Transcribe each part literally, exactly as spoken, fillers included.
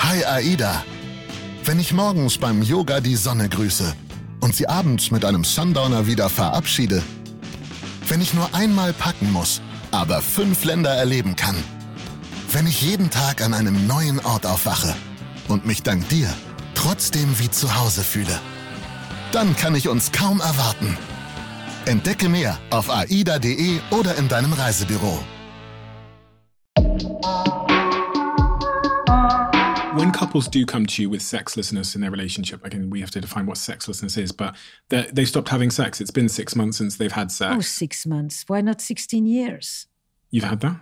Hi Aida. Wenn ich morgens beim Yoga die Sonne grüße und sie abends mit einem Sundowner wieder verabschiede. Wenn ich nur einmal packen muss, aber fünf Länder erleben kann. Wenn ich jeden Tag an einem neuen Ort aufwache und mich dank dir trotzdem wie zu Hause fühle. Dann kann ich uns kaum erwarten. Entdecke mehr auf aida punkt de oder in deinem Reisebüro. When couples do come to you with sexlessness in their relationship, again, we have to define what sexlessness is, but they stopped having sex. It's been six months since they've had sex. Oh, six months. Why not sixteen years? You've had that?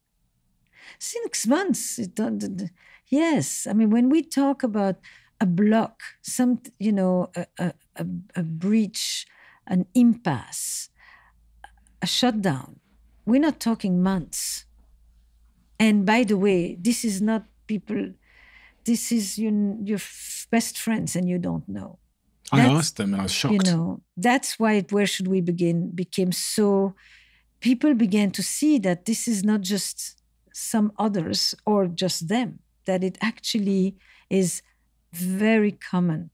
Six months. It don't, yes. I mean, when we talk about a block, some, you know, a, a, a, a breach, an impasse, a shutdown, we're not talking months. And by the way, this is not people... This is your, your best friends and you don't know. I that's, asked them and I was shocked. You know, that's why Where Should We Begin became so... People began to see that this is not just some others or just them, that it actually is very common.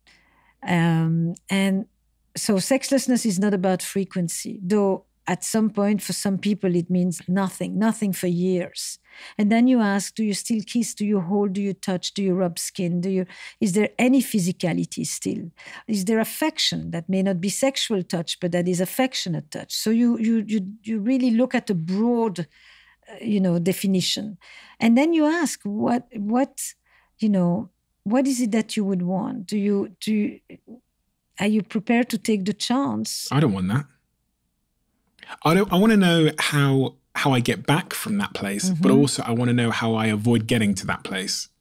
Um, and so sexlessness is not about frequency, though at some point for some people it means nothing, nothing for years. And then you ask, do you still kiss? Do you hold? Do you touch? Do you rub skin? Do you? Is there any physicality still? Is there affection that may not be sexual touch, but that is affectionate touch? So you you you you really look at a broad, uh, you know, definition, and then you ask, what what, you know, what is it that you would want? Do you do? You, are you prepared to take the chance? I don't want that. I don't. I want to know how. how I get back from that place, mm-hmm. but also I want to know how I avoid getting to that place.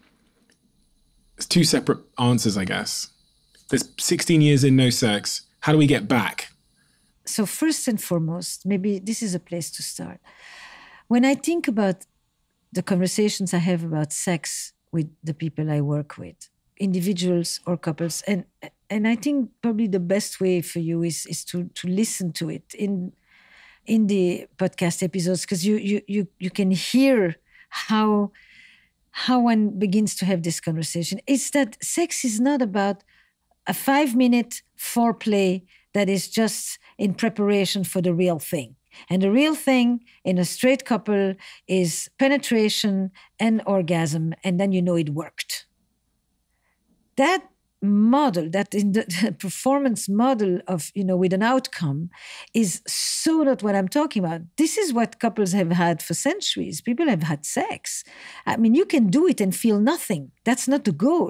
It's two separate answers, I guess. There's sixteen years in no sex. How do we get back? So first and foremost, maybe this is a place to start. When I think about the conversations I have about sex with the people I work with, individuals or couples, and and I think probably the best way for you is, is to, to listen to it in in the podcast episodes, because you, you you you can hear how how one begins to have this conversation. It's that sex is not about a five-minute foreplay that is just in preparation for the real thing. And the real thing in a straight couple is penetration and orgasm, and then you know it worked. That model, that in the performance model of, you know, with an outcome is so not what I'm talking about. This is what couples have had for centuries. People have had sex. I mean, you can do it and feel nothing. That's not the goal.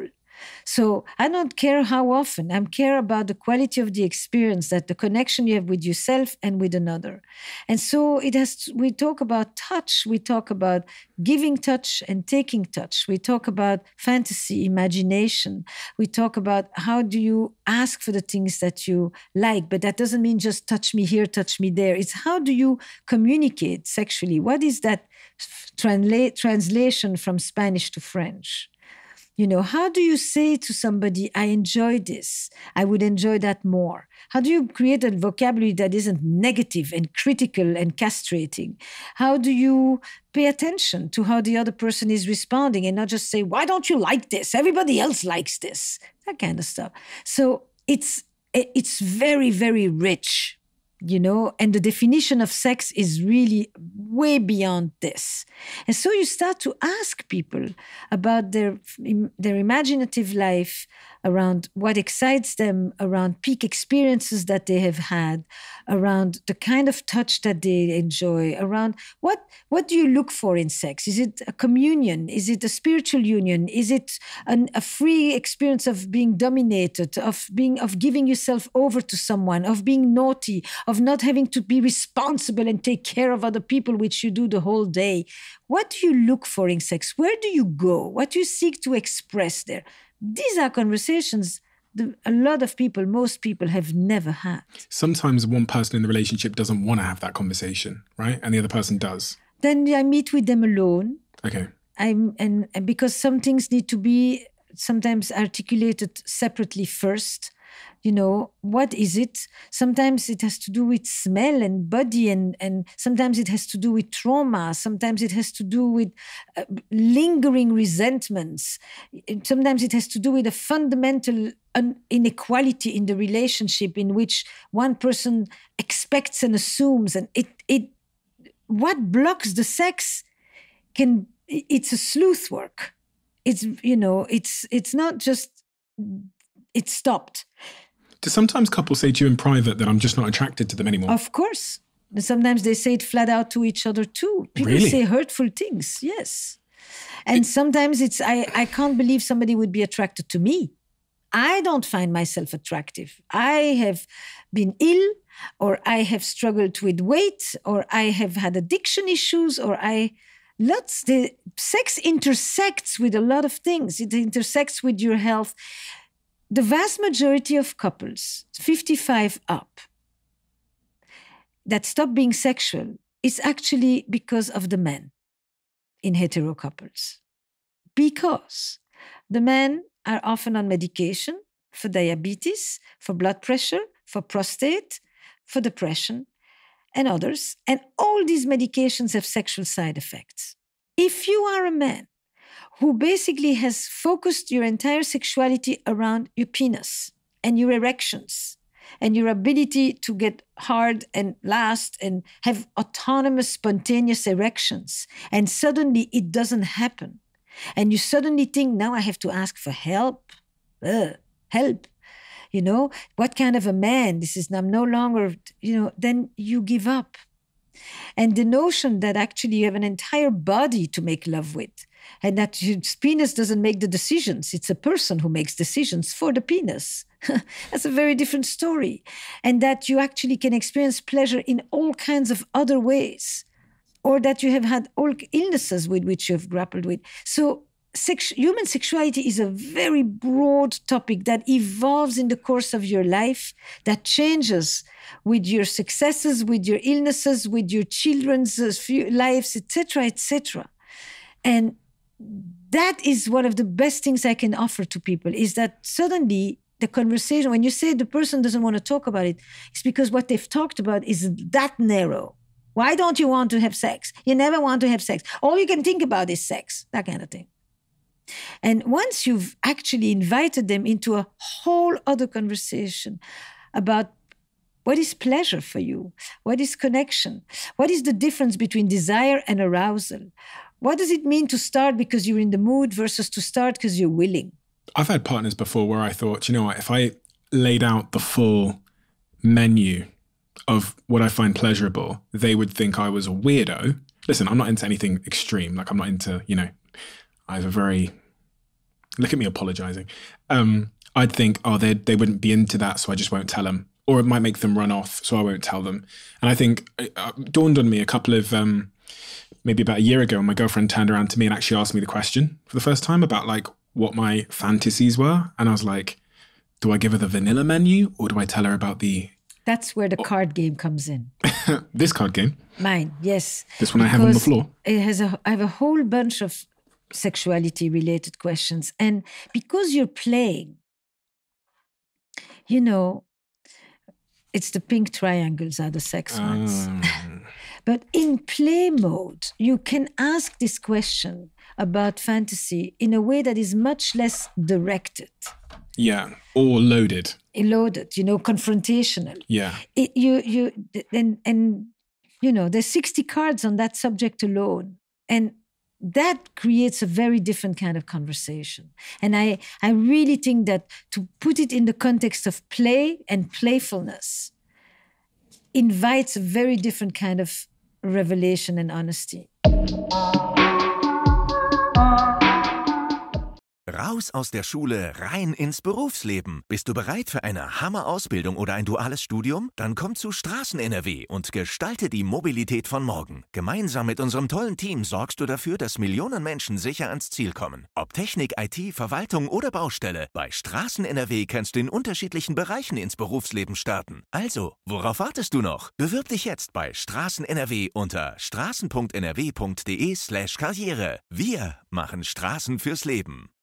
So I don't care how often. I care about the quality of the experience, that the connection you have with yourself and with another. And so it has. To, we talk about touch. We talk about giving touch and taking touch. We talk about fantasy, imagination. We talk about how do you ask for the things that you like, but that doesn't mean just touch me here, touch me there. It's how do you communicate sexually? What is that transla- translation from Spanish to French? You know, how do you say to somebody, I enjoy this, I would enjoy that more? How do you create a vocabulary that isn't negative and critical and castrating? How do you pay attention to how the other person is responding and not just say, why don't you like this? Everybody else likes this. That kind of stuff. So it's it's very, very rich, you know, and the definition of sex is really way beyond this. And so you start to ask people about their, their imaginative life, around what excites them, around peak experiences that they have had, around the kind of touch that they enjoy, around what, what do you look for in sex? Is it a communion? Is it a spiritual union? Is it an, a free experience of being dominated, of being, of giving yourself over to someone, of being naughty, of not having to be responsible and take care of other people, which you do the whole day? What do you look for in sex? Where do you go? What do you seek to express there? These are conversations the, a lot of people, most people have never had. Sometimes one person in the relationship doesn't want to have that conversation, right? And the other person does. Then I meet with them alone. Okay. I'm, and, and because some things need to be sometimes articulated separately first. You know, what is it? Sometimes it has to do with smell and body, and, and sometimes it has to do with trauma. Sometimes it has to do with uh, lingering resentments. Sometimes it has to do with a fundamental un- inequality in the relationship in which one person expects and assumes. And it, it, what blocks the sex can, it's a sleuth work. It's, you know, it's, it's not just, it stopped. Do sometimes couples say to you in private that I'm just not attracted to them anymore? Of course. Sometimes they say it flat out to each other too. People Really? say hurtful things, yes. And it, sometimes it's, I, I can't believe somebody would be attracted to me. I don't find myself attractive. I have been ill, or I have struggled with weight, or I have had addiction issues, or I... Lots, the sex intersects with a lot of things. It intersects with your health. The vast majority of couples, fifty-five up, that stop being sexual is actually because of the men in hetero couples. Because the men are often on medication for diabetes, for blood pressure, for prostate, for depression, and others. And all these medications have sexual side effects. If you are a man who basically has focused your entire sexuality around your penis and your erections and your ability to get hard and last and have autonomous, spontaneous erections, and suddenly it doesn't happen, and you suddenly think, now I have to ask for help, Ugh, help, you know, what kind of a man, this is, I'm no longer, you know, then you give up. And the notion that actually you have an entire body to make love with, and that your penis doesn't make the decisions, it's a person who makes decisions for the penis. That's a very different story. And that you actually can experience pleasure in all kinds of other ways, or that you have had all illnesses with which you have grappled with. So sex, human sexuality is a very broad topic that evolves in the course of your life, that changes with your successes, with your illnesses, with your children's lives, et cetera, et cetera. And that is one of the best things I can offer to people, is that suddenly the conversation, when you say the person doesn't want to talk about it, it's because what they've talked about is that narrow. Why don't you want to have sex? You never want to have sex. All you can think about is sex, that kind of thing. And once you've actually invited them into a whole other conversation about what is pleasure for you, what is connection, what is the difference between desire and arousal, what does it mean to start because you're in the mood versus to start because you're willing? I've had partners before where I thought, you know what, if I laid out the full menu of what I find pleasurable, they would think I was a weirdo. Listen, I'm not into anything extreme. Like, I'm not into, you know, I have a very, look at me apologizing. Um, I'd think, oh, they they wouldn't be into that, so I just won't tell them. Or it might make them run off, so I won't tell them. And I think it uh, dawned on me a couple of, um, maybe about a year ago, when my girlfriend turned around to me and actually asked me the question for the first time about like what my fantasies were. And I was like, do I give her the vanilla menu or do I tell her about the... That's where the card game comes in. This card game? Mine, yes. This one I have on the floor? It has a, I have a whole bunch of sexuality-related questions. And because you're playing, you know, it's the pink triangles are the sex ones. Um. But in play mode, you can ask this question about fantasy in a way that is much less directed. Yeah, or loaded. Loaded, you know, confrontational. Yeah. It, you, you, and, and, you know, there's sixty cards on that subject alone. And that creates a very different kind of conversation. And I, I really think that to put it in the context of play and playfulness invites a very different kind of revelation and honesty. Raus aus der Schule, rein ins Berufsleben. Bist du bereit für eine Hammer-Ausbildung oder ein duales Studium? Dann komm zu Straßen N R W und gestalte die Mobilität von morgen. Gemeinsam mit unserem tollen Team sorgst du dafür, dass Millionen Menschen sicher ans Ziel kommen. Ob Technik, I T, Verwaltung oder Baustelle, bei Straßen N R W kannst du in unterschiedlichen Bereichen ins Berufsleben starten. Also, worauf wartest du noch? Bewirb dich jetzt bei Straßen N R W unter straßen punkt n r w punkt d e slash karriere. Wir machen Straßen fürs Leben.